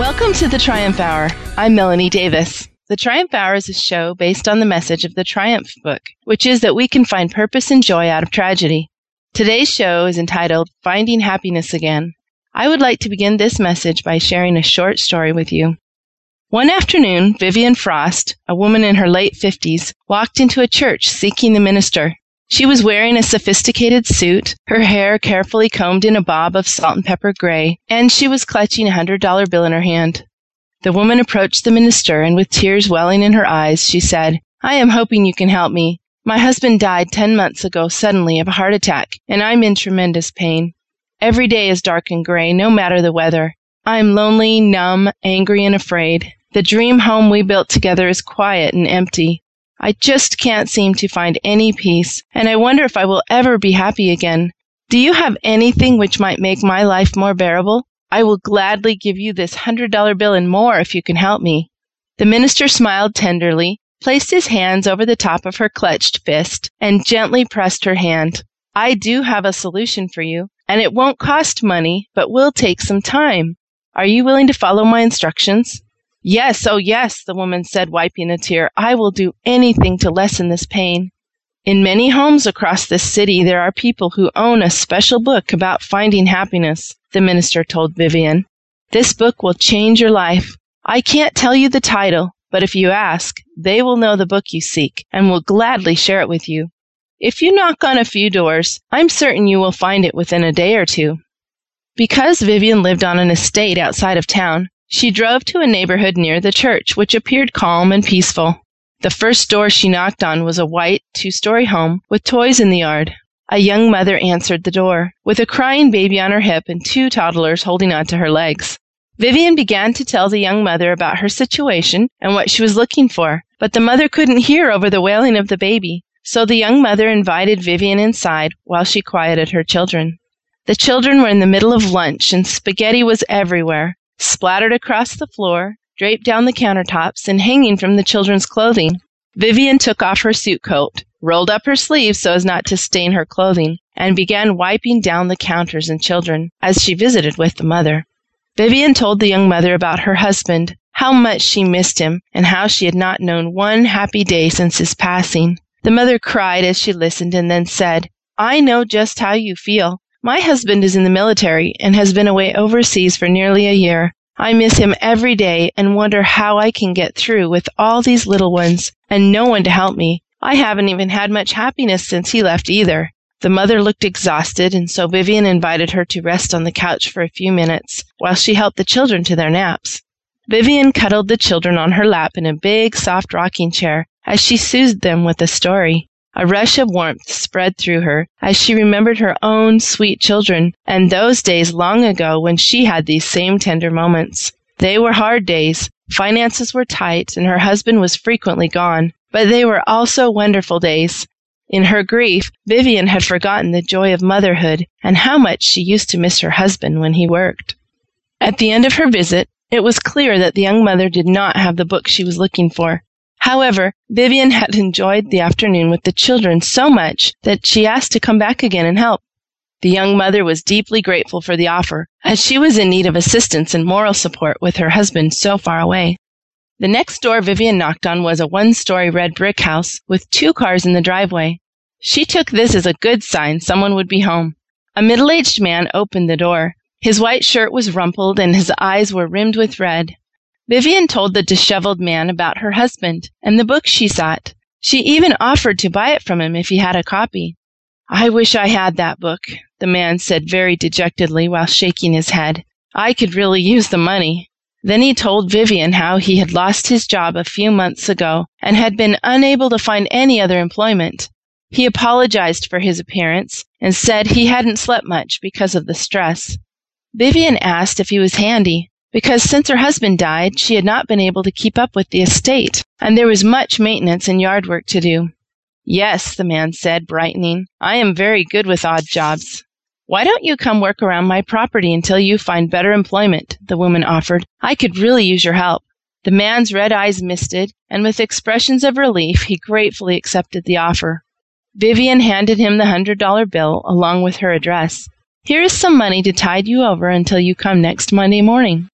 Welcome to the Triumph Hour. I'm Melanie Davis. The Triumph Hour is a show based on the message of the Triumph book, which is that we can find purpose and joy out of tragedy. Today's show is entitled Finding Happiness Again. I would like to begin this message by sharing a short story with you. One afternoon, Vivian Frost, a woman in her late 50s, walked into a church seeking the minister. She was wearing a sophisticated suit, her hair carefully combed in a bob of salt and pepper gray, and she was clutching a $100 bill in her hand. The woman approached the minister, and with tears welling in her eyes, she said, "I am hoping you can help me. My husband died 10 months ago suddenly of a heart attack, and I'm in tremendous pain. Every day is dark and gray, no matter the weather. I'm lonely, numb, angry, and afraid. The dream home we built together is quiet and empty. I just can't seem to find any peace, and I wonder if I will ever be happy again. Do you have anything which might make my life more bearable? I will gladly give you this $100 bill and more if you can help me." The minister smiled tenderly, placed his hands over the top of her clutched fist, and gently pressed her hand. "I do have a solution for you, and it won't cost money, but will take some time. Are you willing to follow my instructions?" "Yes, oh yes," the woman said, wiping a tear. "I will do anything to lessen this pain." In many homes across this city, there are people who own a special book about finding happiness, the minister told Vivian. "This book will change your life. I can't tell you the title, but if you ask, they will know the book you seek and will gladly share it with you. If you knock on a few doors, I'm certain you will find it within a day or two." Because Vivian lived on an estate outside of town, she drove to a neighborhood near the church, which appeared calm and peaceful. The first door she knocked on was a white, 2-story home with toys in the yard. A young mother answered the door, with a crying baby on her hip and 2 toddlers holding onto her legs. Vivian began to tell the young mother about her situation and what she was looking for, but the mother couldn't hear over the wailing of the baby, so the young mother invited Vivian inside while she quieted her children. The children were in the middle of lunch, and spaghetti was everywhere, splattered across the floor, draped down the countertops, and hanging from the children's clothing. Vivian took off her suit coat, rolled up her sleeves so as not to stain her clothing, and began wiping down the counters and children as she visited with the mother. Vivian told the young mother about her husband, how much she missed him, and how she had not known one happy day since his passing. The mother cried as she listened and then said, "I know just how you feel. My husband is in the military and has been away overseas for nearly a year. I miss him every day and wonder how I can get through with all these little ones and no one to help me. I haven't even had much happiness since he left either." The mother looked exhausted, and so Vivian invited her to rest on the couch for a few minutes while she helped the children to their naps. Vivian cuddled the children on her lap in a big, soft rocking chair as she soothed them with a story. A rush of warmth spread through her as she remembered her own sweet children and those days long ago when she had these same tender moments. They were hard days. Finances were tight, and her husband was frequently gone, but they were also wonderful days. In her grief, Vivian had forgotten the joy of motherhood and how much she used to miss her husband when he worked. At the end of her visit, it was clear that the young mother did not have the book she was looking for. However, Vivian had enjoyed the afternoon with the children so much that she asked to come back again and help. The young mother was deeply grateful for the offer, as she was in need of assistance and moral support with her husband so far away. The next door Vivian knocked on was a 1-story red brick house with 2 cars in the driveway. She took this as a good sign someone would be home. A middle-aged man opened the door. His white shirt was rumpled and his eyes were rimmed with red. Vivian told the disheveled man about her husband and the book she sought. She even offered to buy it from him if he had a copy. "I wish I had that book," the man said very dejectedly while shaking his head. "I could really use the money." Then he told Vivian how he had lost his job a few months ago and had been unable to find any other employment. He apologized for his appearance and said he hadn't slept much because of the stress. Vivian asked if he was handy, because since her husband died, she had not been able to keep up with the estate, and there was much maintenance and yard work to do. "Yes," the man said, brightening. "I am very good with odd jobs." "Why don't you come work around my property until you find better employment?" the woman offered. "I could really use your help." The man's red eyes misted, and with expressions of relief, he gratefully accepted the offer. Vivian handed him the $100 bill along with her address. "Here is some money to tide you over until you come next Monday morning."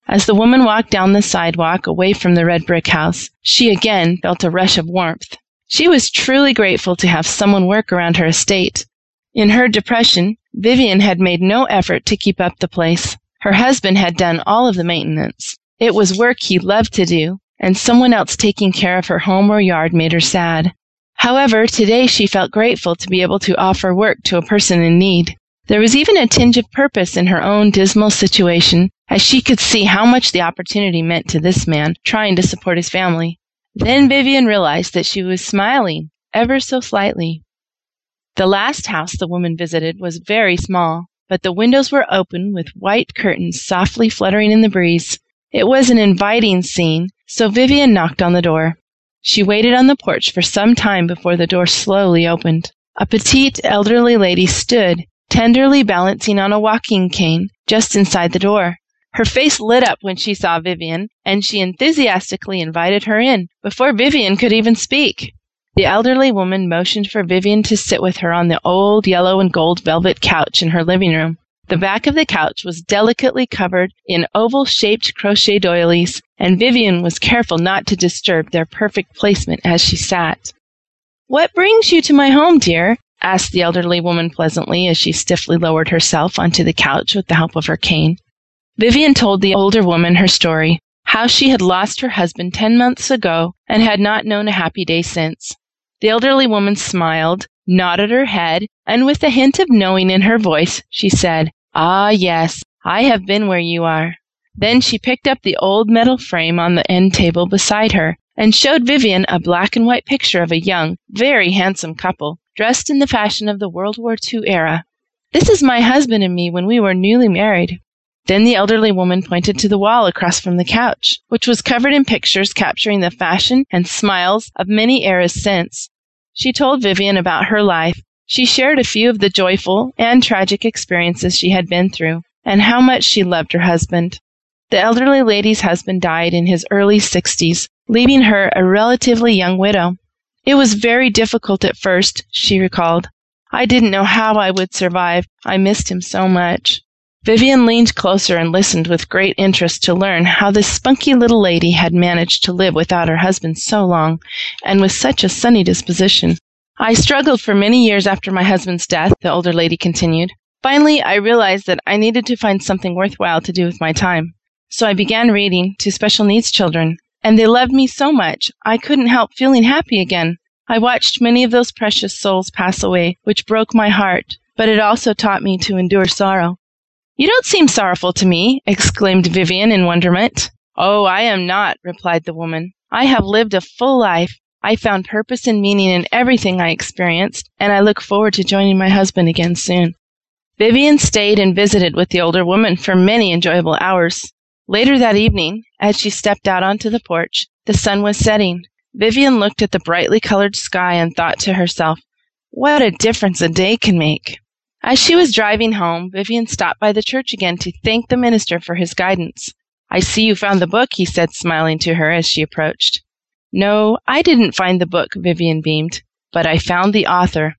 As the woman walked down the sidewalk away from the red brick house, she again felt a rush of warmth. She was truly grateful to have someone work around her estate. In her depression, Vivian had made no effort to keep up the place. Her husband had done all of the maintenance. It was work he loved to do, and someone else taking care of her home or yard made her sad. However, today she felt grateful to be able to offer work to a person in need. There was even a tinge of purpose in her own dismal situation, as she could see how much the opportunity meant to this man trying to support his family. Then Vivian realized that she was smiling, ever so slightly. The last house the woman visited was very small, but the windows were open with white curtains softly fluttering in the breeze. It was an inviting scene, so Vivian knocked on the door. She waited on the porch for some time before the door slowly opened. A petite, elderly lady stood, tenderly balancing on a walking cane, just inside the door. Her face lit up when she saw Vivian, and she enthusiastically invited her in, before Vivian could even speak. The elderly woman motioned for Vivian to sit with her on the old yellow and gold velvet couch in her living room. The back of the couch was delicately covered in oval-shaped crochet doilies, and Vivian was careful not to disturb their perfect placement as she sat. "What brings you to my home, dear?" asked the elderly woman pleasantly as she stiffly lowered herself onto the couch with the help of her cane. Vivian told the older woman her story, how she had lost her husband 10 months ago and had not known a happy day since. The elderly woman smiled, nodded her head, and with a hint of knowing in her voice, she said, "Ah, yes, I have been where you are." Then she picked up the old metal frame on the end table beside her and showed Vivian a black and white picture of a young, very handsome couple, dressed in the fashion of the World War II era. "This is my husband and me when we were newly married." Then the elderly woman pointed to the wall across from the couch, which was covered in pictures capturing the fashion and smiles of many eras since. She told Vivian about her life. She shared a few of the joyful and tragic experiences she had been through, and how much she loved her husband. The elderly lady's husband died in his early 60s, leaving her a relatively young widow. "It was very difficult at first," she recalled. "I didn't know how I would survive. I missed him so much." Vivian leaned closer and listened with great interest to learn how this spunky little lady had managed to live without her husband so long, and with such a sunny disposition. "I struggled for many years after my husband's death," the older lady continued. "Finally, I realized that I needed to find something worthwhile to do with my time. So I began reading to special needs children, and they loved me so much I couldn't help feeling happy again. I watched many of those precious souls pass away, which broke my heart, but it also taught me to endure sorrow." "You don't seem sorrowful to me," exclaimed Vivian in wonderment. "Oh, I am not," replied the woman. "I have lived a full life. I found purpose and meaning in everything I experienced, and I look forward to joining my husband again soon." Vivian stayed and visited with the older woman for many enjoyable hours. Later that evening, as she stepped out onto the porch, the sun was setting. Vivian looked at the brightly colored sky and thought to herself, "What a difference a day can make." As she was driving home, Vivian stopped by the church again to thank the minister for his guidance. "I see you found the book," he said, smiling to her as she approached. "No, I didn't find the book," Vivian beamed, "but I found the author."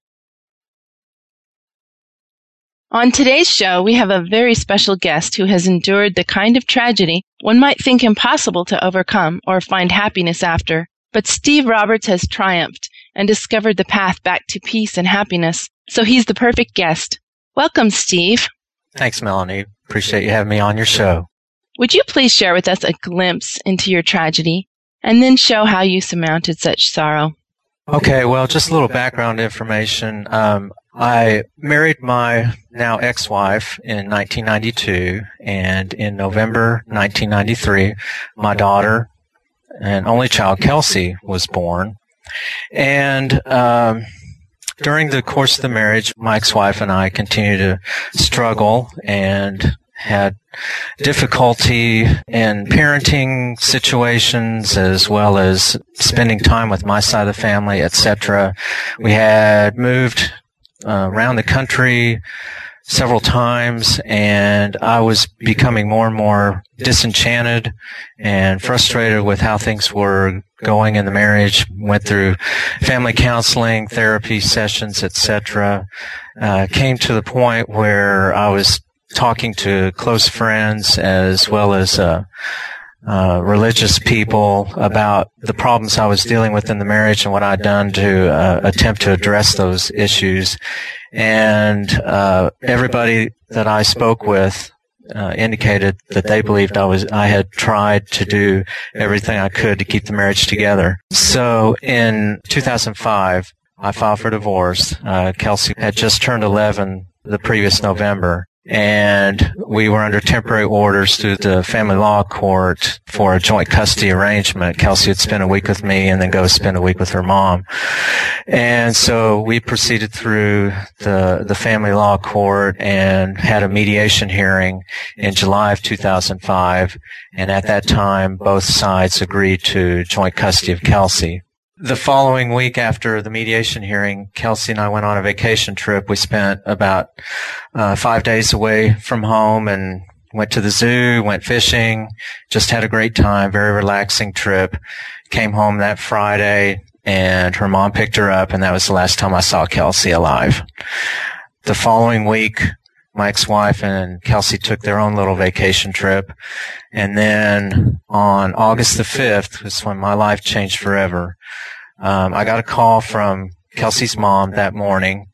On today's show, we have a very special guest who has endured the kind of tragedy one might think impossible to overcome or find happiness after. But Steve Roberts has triumphed and discovered the path back to peace and happiness, so he's the perfect guest. Welcome, Steve. Thanks, Melanie. Appreciate you having me on your show. Would you please share with us a glimpse into your tragedy, and then show how you surmounted such sorrow? Okay, well, just a little background information. I married my now ex-wife in 1992, and in November 1993, my daughter and only child, Kelsey, was born. And during the course of the marriage, my ex-wife and I continued to struggle and had difficulty in parenting situations as well as spending time with my side of the family, etc. We had moved around the country several times, and I was becoming more and more disenchanted and frustrated with how things were going in the marriage. Went through family counseling, therapy sessions, etc. Came to the point where I was talking to close friends as well as religious people about the problems I was dealing with in the marriage and what I'd done to attempt to address those issues. And everybody that I spoke with indicated that they believed I had tried to do everything I could to keep the marriage together. So in 2005, I filed for divorce. Kelsey had just turned 11 the previous November, and we were under temporary orders through the family law court for a joint custody arrangement. Kelsey would spend a week with me and then go spend a week with her mom. And so we proceeded through the family law court and had a mediation hearing in July of 2005. And at that time, both sides agreed to joint custody of Kelsey. The following week after the mediation hearing, Kelsey and I went on a vacation trip. We spent about 5 days away from home and went to the zoo, went fishing, just had a great time, very relaxing trip. Came home that Friday, and her mom picked her up, and that was the last time I saw Kelsey alive. The following week, my ex-wife and Kelsey took their own little vacation trip. And then on August the 5th was when my life changed forever. I got a call from Kelsey's mom that morning,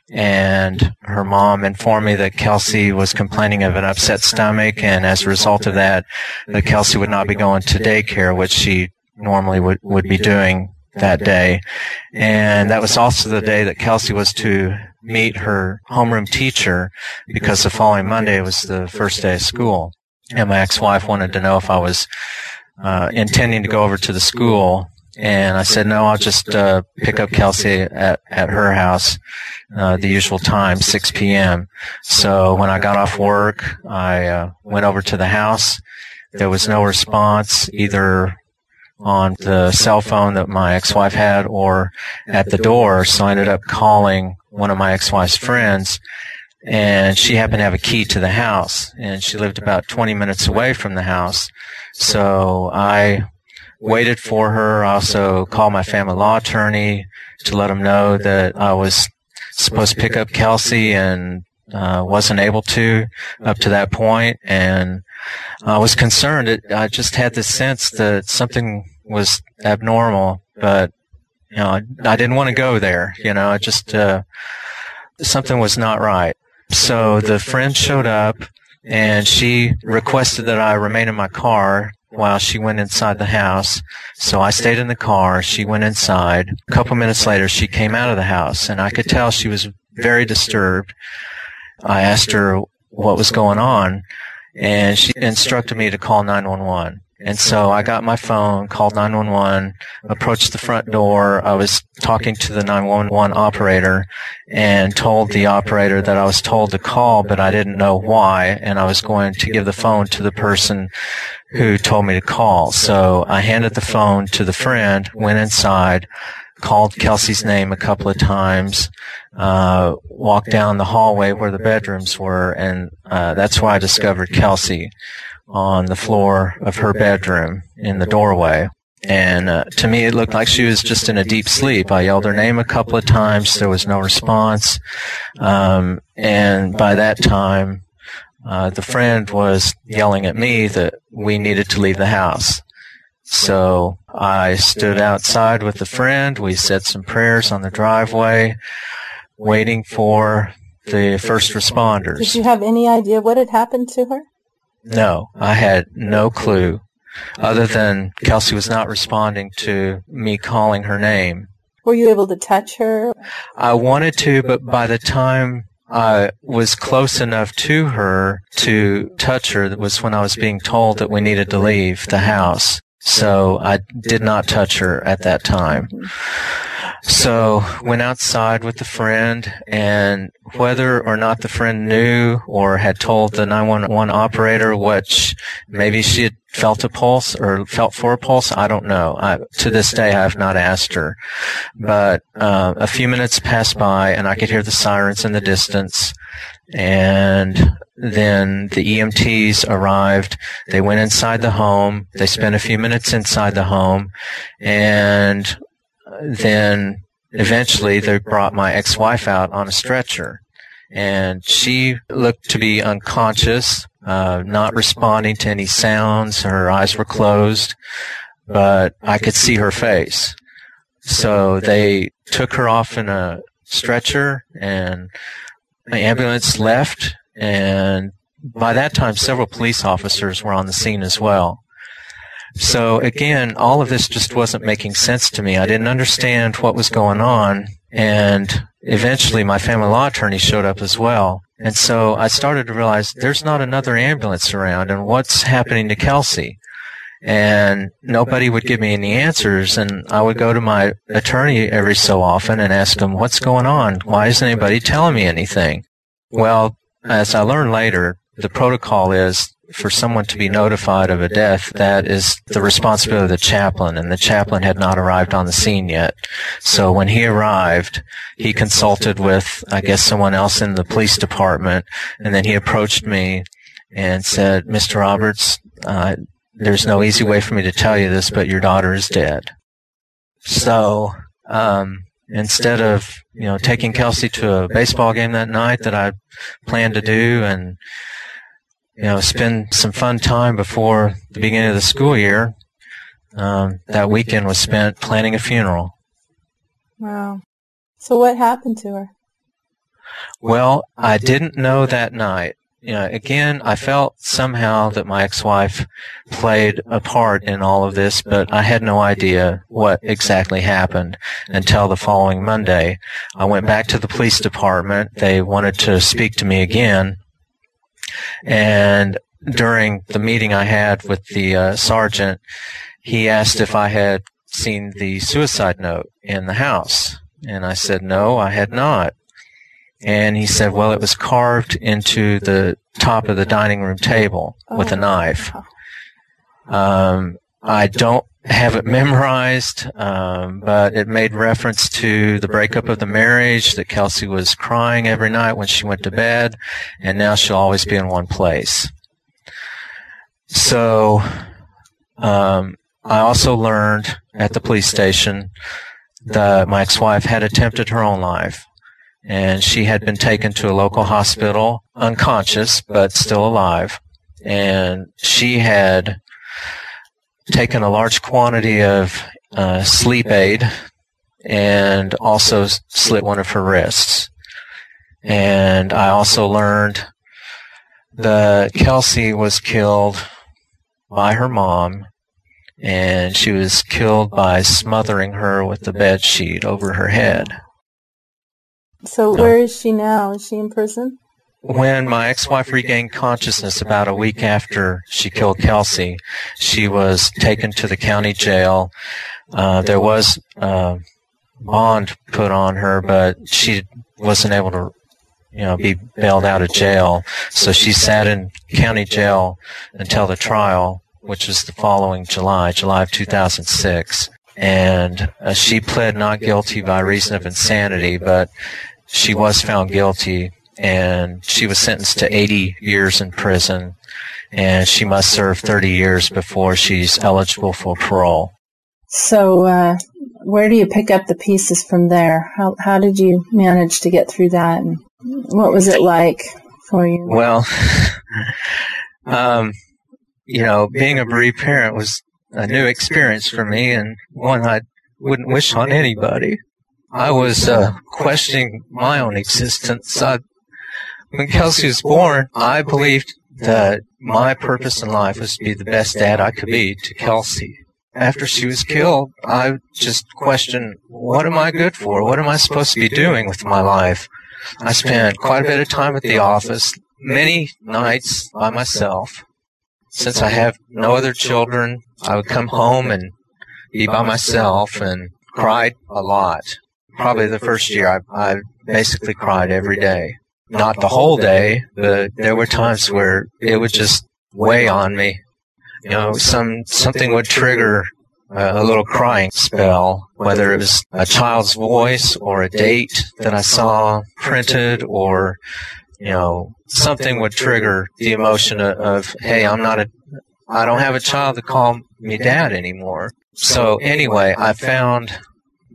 and her mom informed me that Kelsey was complaining of an upset stomach, and as a result of that Kelsey would not be going to daycare, which she normally would be doing that day. And that was also the day that Kelsey was to meet her homeroom teacher, because the following Monday was the first day of school. And my ex-wife wanted to know if I was intending to go over to the school. And I said, no, I'll just pick up Kelsey at her house the usual time, 6 p.m. So when I got off work, I went over to the house. There was no response, either on the cell phone that my ex-wife had or at the door. So I ended up calling one of my ex-wife's friends, and she happened to have a key to the house, and she lived about 20 minutes away from the house. So I waited for her. I also called my family law attorney to let him know that I was supposed to pick up Kelsey and wasn't able to up to that point. And I was concerned. I just had this sense that something was abnormal, but I didn't want to go there. I just something was not right. So the friend showed up, and she requested that I remain in my car while she went inside the house. So I stayed in the car. She went inside. A couple minutes later, she came out of the house, and I could tell she was very disturbed. I asked her what was going on, and she instructed me to call 911. And so I got my phone, called 911, approached the front door. I was talking to the 911 operator and told the operator that I was told to call, but I didn't know why, and I was going to give the phone to the person who told me to call. So I handed the phone to the friend, went inside, called Kelsey's name a couple of times, walked down the hallway where the bedrooms were, and that's where I discovered Kelsey on the floor of her bedroom in the doorway. And to me, it looked like she was just in a deep sleep. I yelled her name a couple of times. There was no response. And by that time, the friend was yelling at me that we needed to leave the house. So I stood outside with the friend. We said some prayers on the driveway, waiting for the first responders. Did you have any idea what had happened to her? No, I had no clue, other than Kelsey was not responding to me calling her name. Were you able to touch her? I wanted to, but by the time I was close enough to her to touch her, that was when I was being told that we needed to leave the house. So I did not touch her at that time. So went outside with the friend, and whether or not the friend knew or had told the 911 operator which maybe she had felt a pulse or felt for a pulse, I don't know. To this day, I have not asked her. But a few minutes passed by, and I could hear the sirens in the distance. And then the EMTs arrived. They went inside the home. They spent a few minutes inside the home, and then eventually they brought my ex-wife out on a stretcher. and she looked to be unconscious, not responding to any sounds. Her eyes were closed, but I could see her face. So they took her off in a stretcher, and the ambulance left, and by that time several police officers were on the scene as well. So again, all of this just wasn't making sense to me. I didn't understand what was going on, and eventually my family law attorney showed up as well. And so I started to realize there's not another ambulance around, and what's happening to Kelsey? And nobody would give me any answers, and I would go to my attorney every so often and ask him, what's going on? Why isn't anybody telling me anything? Well, as I learned later, the protocol is for someone to be notified of a death, that is the responsibility of the chaplain, and the chaplain had not arrived on the scene yet. So when he arrived, he consulted with, I guess, someone else in the police department, and then he approached me and said, Mr. Roberts, there's no easy way for me to tell you this, but your daughter is dead. So, instead of, taking Kelsey to a baseball game that night that I planned to do and, spend some fun time before the beginning of the school year, that weekend was spent planning a funeral. Wow. So what happened to her? Well, I didn't know that night. Again, I felt somehow that my ex-wife played a part in all of this, but I had no idea what exactly happened until the following Monday. I went back to the police department. They wanted to speak to me again. And during the meeting I had with the sergeant, he asked if I had seen the suicide note in the house. And I said, no, I had not. And he said, well, it was carved into the top of the dining room table with a knife. I don't have it memorized, but it made reference to the breakup of the marriage, that Kelsey was crying every night when she went to bed, and now she'll always be in one place. So I also learned at the police station that my ex-wife had attempted her own life. And she had been taken to a local hospital, unconscious, but still alive. And she had taken a large quantity of sleep aid and also slit one of her wrists. And I also learned that Kelsey was killed by her mom, and she was killed by smothering her with the bed sheet over her head. So where is she now? Is she in prison? When my ex-wife regained consciousness about a week after she killed Kelsey, she was taken to the county jail. There was a bond put on her, but she wasn't able to, be bailed out of jail. So she sat in county jail until the trial, which was the following July of 2006. And she pled not guilty by reason of insanity, but she was found guilty, and she was sentenced to 80 years in prison, and she must serve 30 years before she's eligible for parole. So where do you pick up the pieces from there? How did you manage to get through that, and what was it like for you? Well, being a bereaved parent was a new experience for me, and one I wouldn't wish on anybody. I was questioning my own existence. When Kelsey was born, I believed that my purpose in life was to be the best dad I could be to Kelsey. After she was killed, I just questioned, what am I good for? What am I supposed to be doing with my life? I spent quite a bit of time at the office, many nights by myself. Since I have no other children, I would come home and be by myself and cried a lot. Probably the first year, I basically cried every day. Not the whole day, but there were times where it would just weigh on me. Something would trigger a little crying spell, whether it was a child's voice or a date that I saw printed, or, something would trigger the emotion of, hey, I don't have a child to call me dad anymore. So anyway, I found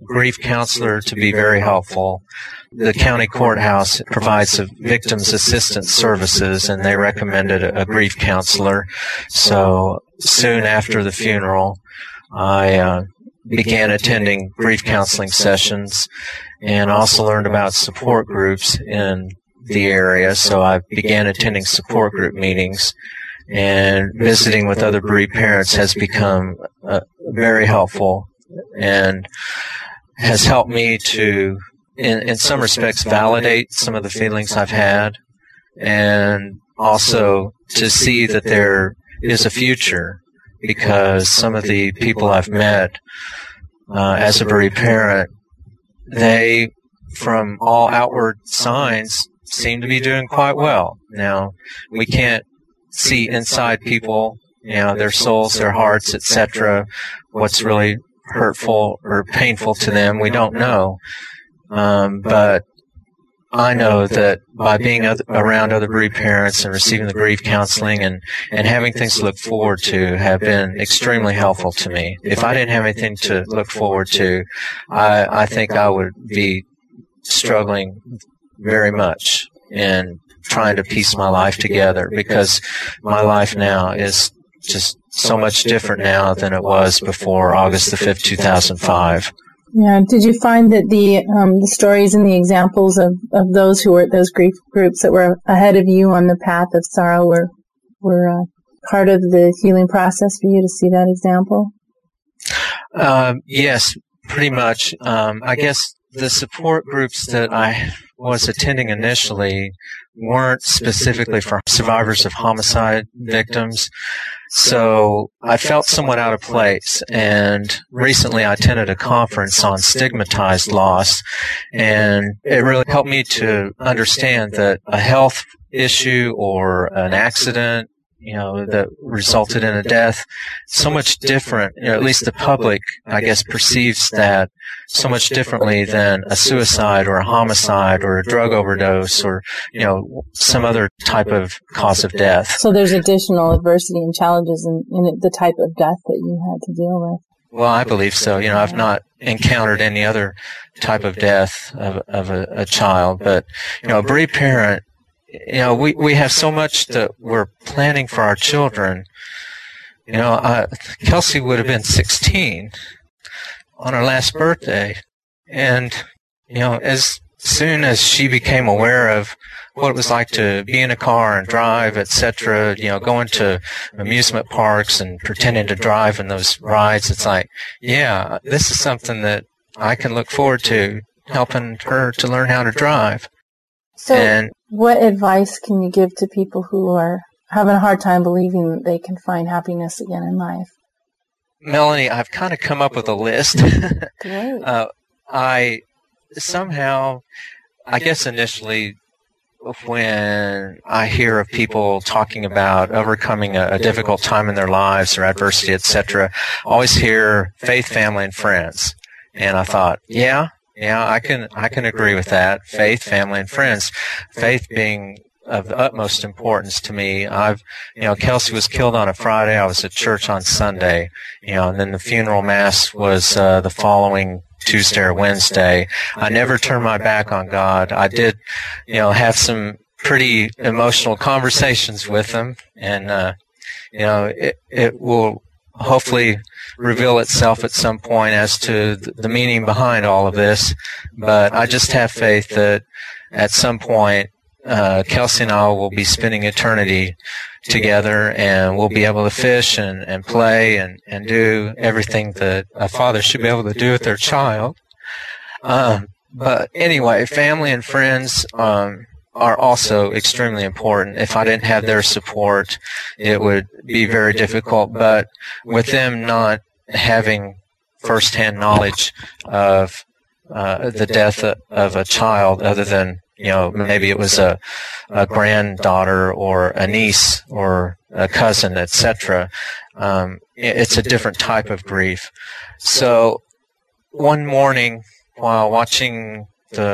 grief counselor to be very helpful. The county courthouse provides victims assistance services, and they recommended a grief counselor. So soon after the funeral, I began attending grief counseling sessions and also learned about support groups in the area. So I began attending support group meetings, and visiting with other bereaved parents has become very helpful and has helped me to, in some respects, validate some of the feelings I've had, and also to see that there is a future, because some of the people I've met as a bereaved parent, they, from all outward signs, seem to be doing quite well. Now, we can't see inside people, their souls, their hearts, etc., what's really hurtful or painful to them. We don't know. But I know that by being around other bereaved parents and receiving the grief counseling and having things to look forward to have been extremely helpful to me. If I didn't have anything to look forward to, I think I would be struggling very much in trying to piece my life together, because my life now is just so much different now than it was before August the 5th, 2005. Yeah. Did you find that the stories and the examples of those who were at those grief groups that were ahead of you on the path of sorrow were part of the healing process for you to see that example? Yes, pretty much. I guess the support groups that I was attending initially weren't specifically for survivors of homicide victims. So I felt somewhat out of place, and recently I attended a conference on stigmatized loss, and it really helped me to understand that a health issue or an accident, that resulted in a death, so much different, at least the public, I guess, perceives that so much differently than a suicide or a homicide or a drug overdose or, some other type of cause of death. So there's additional adversity and challenges in the type of death that you had to deal with. Well, I believe so. I've not encountered any other type of death of a child, but, a bereaved parent, we have so much that we're planning for our children. Kelsey would have been 16 on her last birthday. And, as soon as she became aware of what it was like to be in a car and drive, etc., going to amusement parks and pretending to drive in those rides, it's like, yeah, this is something that I can look forward to, helping her to learn how to drive. So what advice can you give to people who are having a hard time believing that they can find happiness again in life? Melanie, I've kind of come up with a list. Great. I guess initially when I hear of people talking about overcoming a difficult time in their lives or adversity, etc., I always hear faith, family, and friends. And I thought, yeah, I can agree with that. Faith, family, and friends. Faith being of the utmost importance to me. Kelsey was killed on a Friday. I was at church on Sunday, and then the funeral mass was the following Tuesday or Wednesday. I never turned my back on God. I did, have some pretty emotional conversations with him, and it will hopefully reveal itself at some point as to the meaning behind all of this. But I just have faith that at some point, Kelsey and I will be spending eternity together, and we'll be able to fish and play and do everything that a father should be able to do with their child. But anyway, family and friends are also extremely important. If I didn't have their support, it would be very difficult. But with them not having firsthand knowledge of the death of a child, other than maybe it was a granddaughter or a niece or a cousin, etc. It's a different type of grief. So one morning, while watching the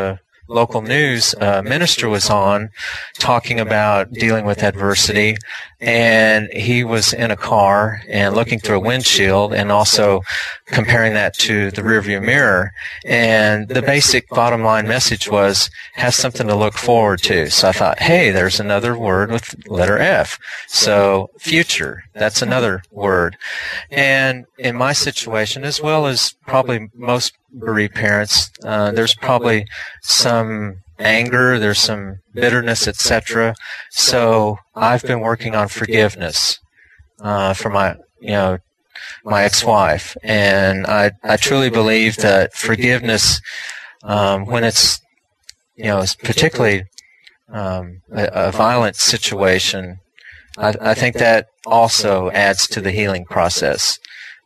local news, a minister was on talking about dealing with adversity, and he was in a car and looking through a windshield and also comparing that to the rearview mirror. And the basic bottom line message was, have something to look forward to. So I thought, hey, there's another word with letter F. So future, that's another word. And in my situation, as well as probably most bereaved parents, there's probably some anger, there's some bitterness, etc. So I've been working on forgiveness for my ex-wife, and I truly believe that forgiveness, when it's particularly a violent situation, I think that also adds to the healing process.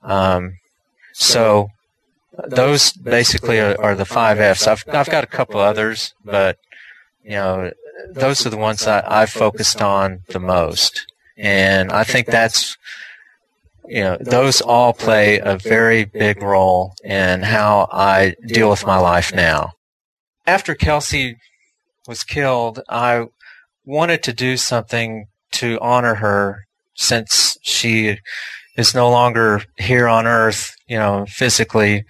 So those basically are the 5 F's. I've got a couple others, but those are the ones that I've focused on the most. And I think that's, those all play a very big role in how I deal with my life now. After Kelsey was killed, I wanted to do something to honor her, since she is no longer here on earth, physically.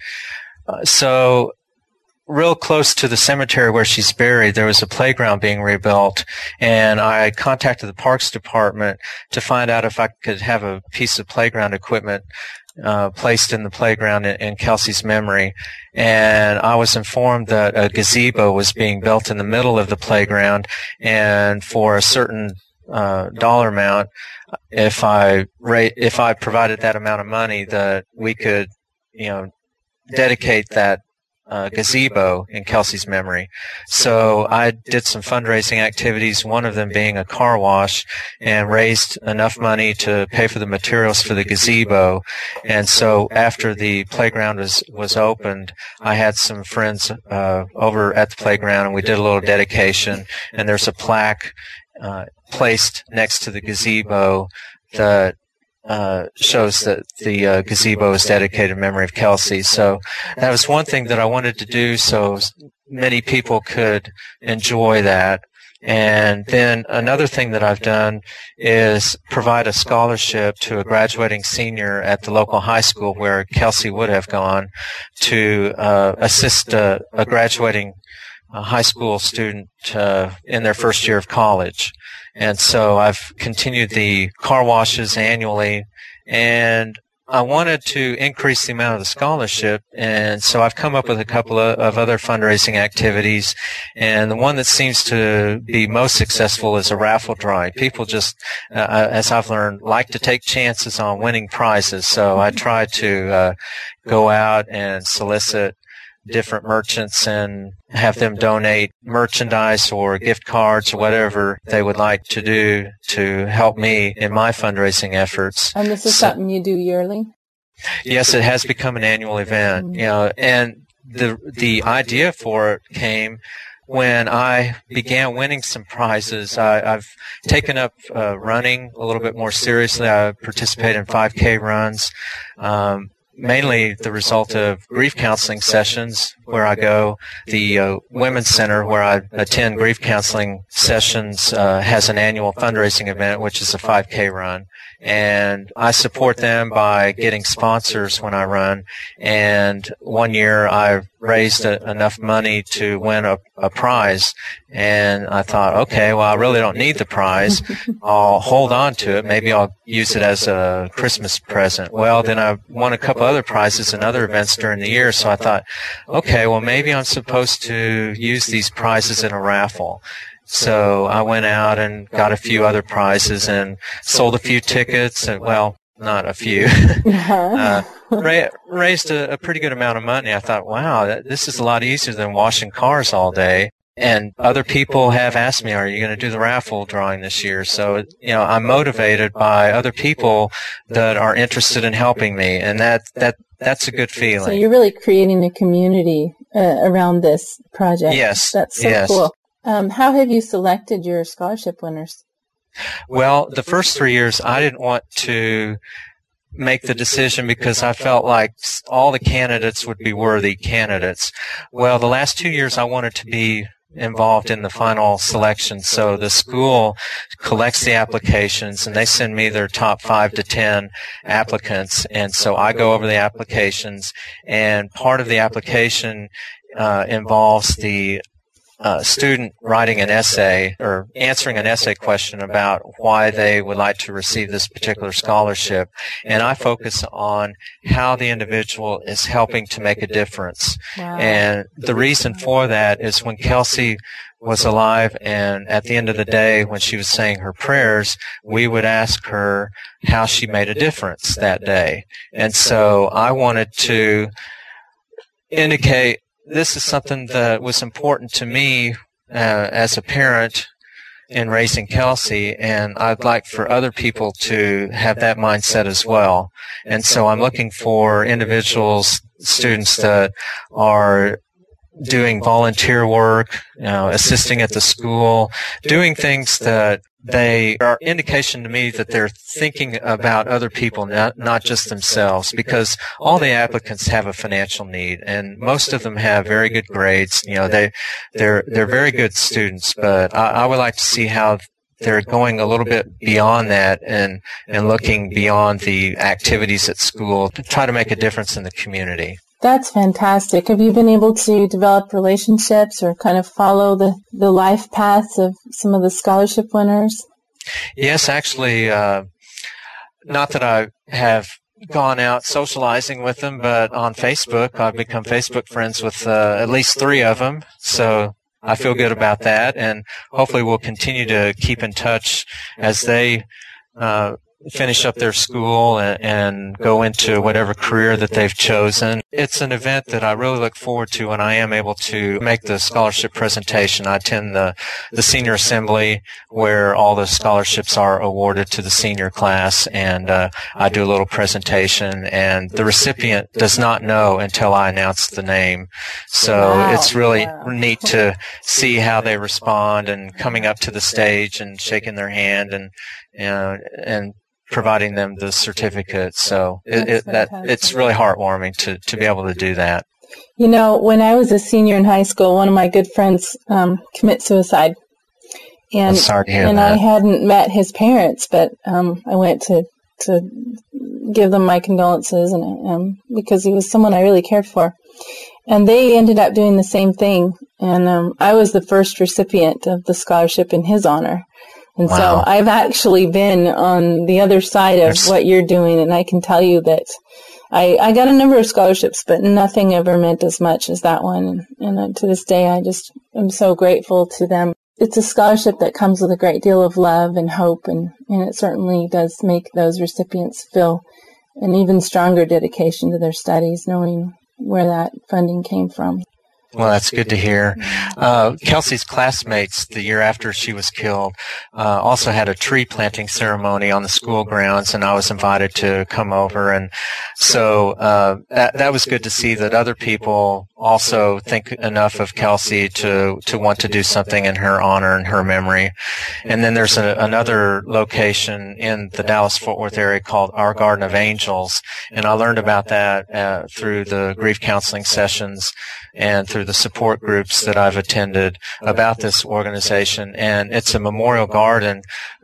So real close to the cemetery where she's buried, there was a playground being rebuilt, and I contacted the Parks Department to find out if I could have a piece of playground equipment placed in the playground in Kelsey's memory. And I was informed that a gazebo was being built in the middle of the playground, and for a certain dollar amount, if I provided that amount of money, that we could, dedicate that gazebo in Kelsey's memory. So I did some fundraising activities, one of them being a car wash, and raised enough money to pay for the materials for the gazebo. And so after the playground was opened, I had some friends over at the playground, and we did a little dedication, and there's a plaque placed next to the gazebo that shows that the gazebo is dedicated in memory of Kelsey. So that was one thing that I wanted to do so many people could enjoy that. And then another thing that I've done is provide a scholarship to a graduating senior at the local high school where Kelsey would have gone, to assist a graduating high school student in their first year of college. And so I've continued the car washes annually, and I wanted to increase the amount of the scholarship, and so I've come up with a couple of other fundraising activities, and the one that seems to be most successful is a raffle drawing. People just, as I've learned, like to take chances on winning prizes, so I try to go out and solicit different merchants and have them donate merchandise or gift cards or whatever they would like to do to help me in my fundraising efforts. And this is something you do yearly? Yes, it has become an annual event. And the idea for it came when I began winning some prizes. I've taken up running a little bit more seriously. I participate in 5K runs. Mainly the result of grief counseling sessions where I go. The Women's Center where I attend grief counseling sessions has an annual fundraising event, which is a 5K run. And I support them by getting sponsors when I run. And one year I raised enough money to win a prize. And I thought, okay, well, I really don't need the prize. I'll hold on to it. Maybe I'll use it as a Christmas present. Well, then I won a couple other prizes in other events during the year. So I thought, okay, well, maybe I'm supposed to use these prizes in a raffle. So I went out and got a few other prizes and sold a few tickets, and, well, not a few. Raised a pretty good amount of money. I thought, wow, this is a lot easier than washing cars all day. And other people have asked me, are you going to do the raffle drawing this year? So, I'm motivated by other people that are interested in helping me, and that's a good feeling. So you're really creating a community around this project. Yes. That's so cool. How have you selected your scholarship winners? Well, the first 3 years, I didn't want to make the decision because I felt like all the candidates would be worthy candidates. Well, the last 2 years, I wanted to be involved in the final selection. So the school collects the applications and they send me their top 5 to 10 applicants. And so I go over the applications, and part of the application involves the student writing an essay or answering an essay question about why they would like to receive this particular scholarship. And I focus on how the individual is helping to make a difference. Wow. And the reason for that is when Kelsey was alive, and at the end of the day, when she was saying her prayers, we would ask her how she made a difference that day. And so I wanted to indicate this is something that was important to me as a parent in raising Kelsey, and I'd like for other people to have that mindset as well. And so I'm looking for individuals, students that are doing volunteer work, assisting at the school, doing things that they are indication to me that they're thinking about other people, not just themselves, because all the applicants have a financial need, and most of them have very good grades. They're very good students, but I would like to see how they're going a little bit beyond that and looking beyond the activities at school to try to make a difference in the community. That's fantastic. Have you been able to develop relationships or kind of follow the life paths of some of the scholarship winners? Yes, actually, not that I have gone out socializing with them, but on Facebook, I've become Facebook friends with at least 3 of them. So I feel good about that, and hopefully we'll continue to keep in touch as they finish up their school and go into whatever career that they've chosen. It's an event that I really look forward to when I am able to make the scholarship presentation. I attend the senior assembly where all the scholarships are awarded to the senior class, and I do a little presentation, and the recipient does not know until I announce the name. So It's really neat to see how they respond, and coming up to the stage and shaking their hand and providing them the certificate. So it's really heartwarming to be able to do that. When I was a senior in high school, one of my good friends committed suicide. And, I'm sorry to hear that. I hadn't met his parents, but I went to give them my condolences, and because he was someone I really cared for. And they ended up doing the same thing. And I was the first recipient of the scholarship in his honor. And wow. So I've actually been on the other side of what you're doing, and I can tell you that I got a number of scholarships, but nothing ever meant as much as that one. And to this day, I just am so grateful to them. It's a scholarship that comes with a great deal of love and hope, and it certainly does make those recipients feel an even stronger dedication to their studies, knowing where that funding came from. Well, that's good to hear. Kelsey's classmates, the year after she was killed, also had a tree planting ceremony on the school grounds, and I was invited to come over. And so that was good to see that other people also think enough of Kelsey to want to do something in her honor and her memory. And then there's another location in the Dallas-Fort Worth area called Our Garden of Angels, and I learned about that through the grief counseling sessions and through the support groups that I've attended about this organization. And it's a memorial garden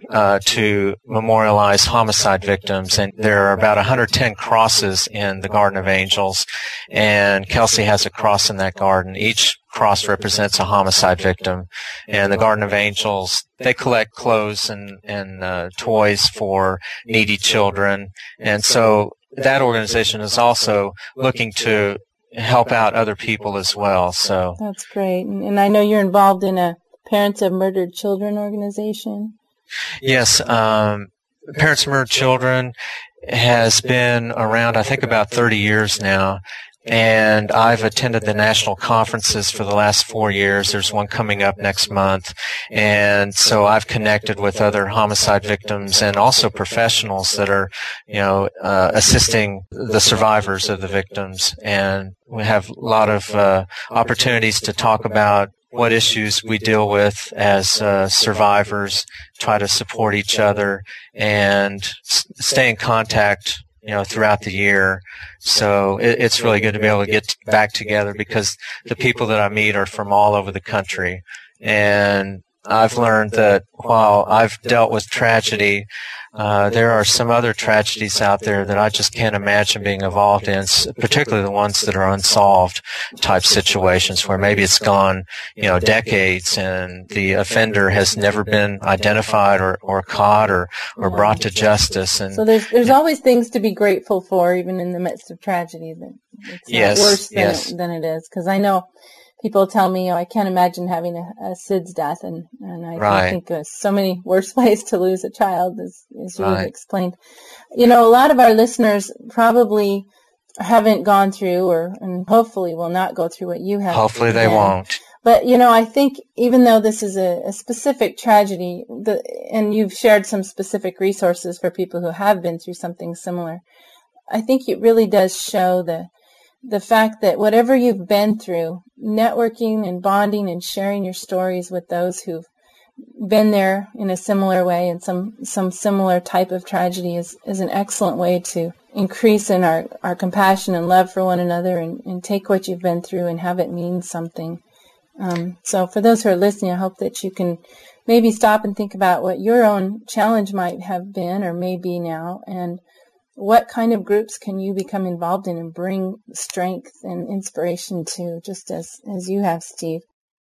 to memorialize homicide victims. And there are about 110 crosses in the Garden of Angels, and Kelsey has a cross in that garden. Each cross represents a homicide victim. And the Garden of Angels, they collect clothes and toys for needy children. And so that organization is also looking to help out other people as well. So that's great. And I know you're involved in a Parents of Murdered Children organization. Yes. Parents of Murdered Children has been around, I think, about 30 years now. And I've attended the national conferences for the last 4 years. There's one coming up next month. And so I've connected with other homicide victims and also professionals that are, assisting the survivors of the victims. And we have a lot of opportunities to talk about what issues we deal with as survivors, try to support each other, and stay in contact throughout the year. So it's really good to be able to get back together because the people that I meet are from all over the country. And I've learned that while I've dealt with tragedy, there are some other tragedies out there that I just can't imagine being involved in, particularly the ones that are unsolved type situations where maybe it's gone, decades and the offender has never been identified or caught or brought to justice. And so there's always things to be grateful for, even in the midst of tragedy. That it's not worse than it is. Because I know people tell me, I can't imagine having a SIDS death, and I think there's so many worse ways to lose a child, as you've explained. A lot of our listeners probably haven't gone through, and hopefully will not go through what you have. Hopefully they won't. But, I think even though this is a specific tragedy, and you've shared some specific resources for people who have been through something similar, I think it really does show the fact that whatever you've been through, networking and bonding and sharing your stories with those who've been there in a similar way and some similar type of tragedy is an excellent way to increase in our compassion and love for one another and take what you've been through and have it mean something. So for those who are listening, I hope that you can maybe stop and think about what your own challenge might have been or may be now, and what kind of groups can you become involved in and bring strength and inspiration to, just as you have, Steve.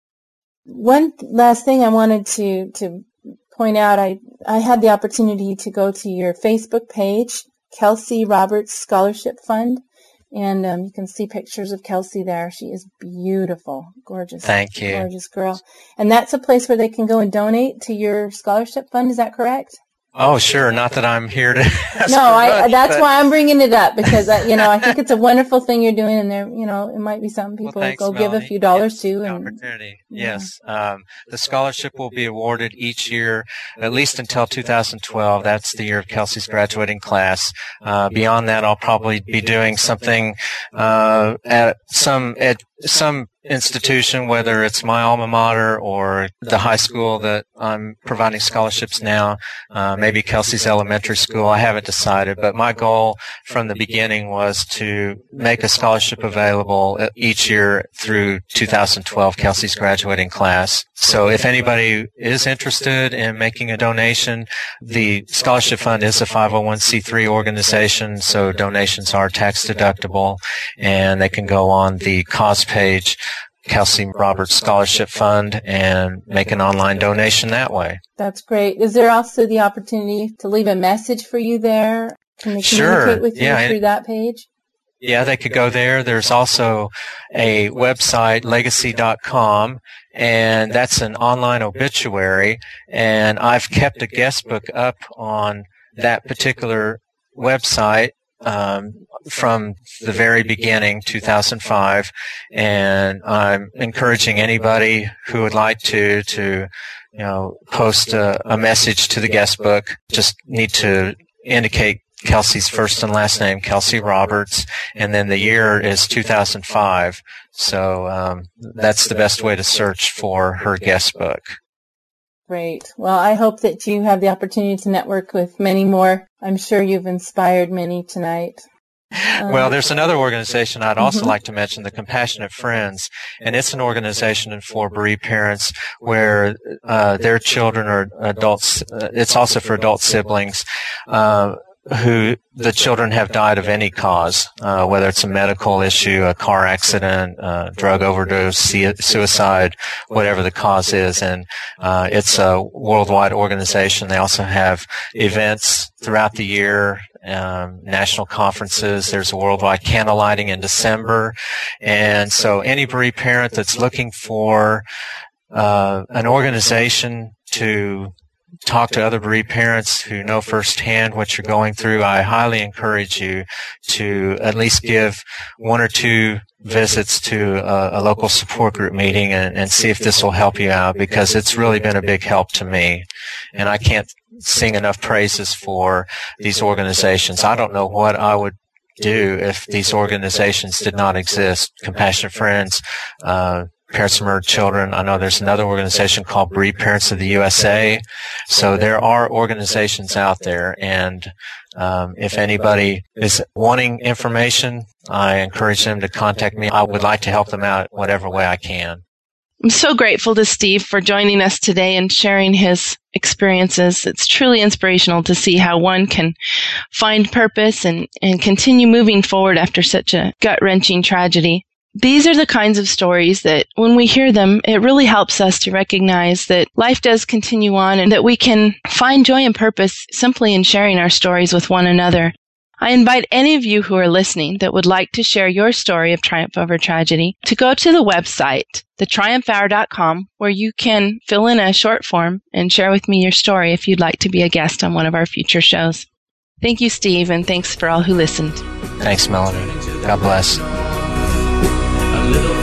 One last thing I wanted to point out, I had the opportunity to go to your Facebook page, Kelsey Roberts Scholarship Fund, and you can see pictures of Kelsey there. She is beautiful, gorgeous. Thank you. Gorgeous girl. And that's a place where they can go and donate to your scholarship fund, is that correct? Oh, sure. Not that I'm here to. That's why I'm bringing it up, because I think it's a wonderful thing you're doing, and there, it might be something people go Melanie. give a few dollars to. Opportunity. Yes. The scholarship will be awarded each year, at least until 2012. That's the year of Kelsey's graduating class. Beyond that, I'll probably be doing something at some institution, whether it's my alma mater or the high school that I'm providing scholarships now, maybe Kelsey's elementary school. I haven't decided, but my goal from the beginning was to make a scholarship available each year through 2012, Kelsey's graduating class. So if anybody is interested in making a donation, the scholarship fund is a 501c3 organization, so donations are tax deductible, and they can go on the cause page, Kelsey Roberts Scholarship Fund, and make an online donation that way. That's great. Is there also the opportunity to leave a message for you there? Can they communicate with you through that page? Yeah, they could go there. There's also a website, legacy.com, and that's an online obituary, and I've kept a guest book up on that particular website from the very beginning, 2005, and I'm encouraging anybody who would like to post a message to the guest book. Just need to indicate Kelsey's first and last name, Kelsey Roberts, and then the year is 2005. So that's the best way to search for her guest book. Great. Well, I hope that you have the opportunity to network with many more. I'm sure you've inspired many tonight. Well, there's another organization I'd also like to mention, the Compassionate Friends, and it's an organization for bereaved parents where their children are adults. It's also for adult siblings who the children have died of any cause, whether it's a medical issue, a car accident, drug overdose, suicide, whatever the cause is. And it's a worldwide organization. They also have events throughout the year, national conferences. There's a worldwide candle lighting in December. And so any bereaved parent that's looking for an organization to talk to other bereaved parents who know firsthand what you're going through, I highly encourage you to at least give one or two visits to a local support group meeting and see if this will help you out, because it's really been a big help to me. And I can't sing enough praises for these organizations. I don't know what I would do if these organizations did not exist. Compassionate Friends, Parents of Murdered Children. I know there's another organization called Bereaved Parents of the USA. So there are organizations out there, and if anybody is wanting information, I encourage them to contact me. I would like to help them out whatever way I can. I'm so grateful to Steve for joining us today and sharing his experiences. It's truly inspirational to see how one can find purpose and continue moving forward after such a gut-wrenching tragedy. These are the kinds of stories that when we hear them, it really helps us to recognize that life does continue on and that we can find joy and purpose simply in sharing our stories with one another. I invite any of you who are listening that would like to share your story of triumph over tragedy to go to the website, thetriumphhour.com, where you can fill in a short form and share with me your story if you'd like to be a guest on one of our future shows. Thank you, Steve, and thanks for all who listened. Thanks, Melanie. God bless. A little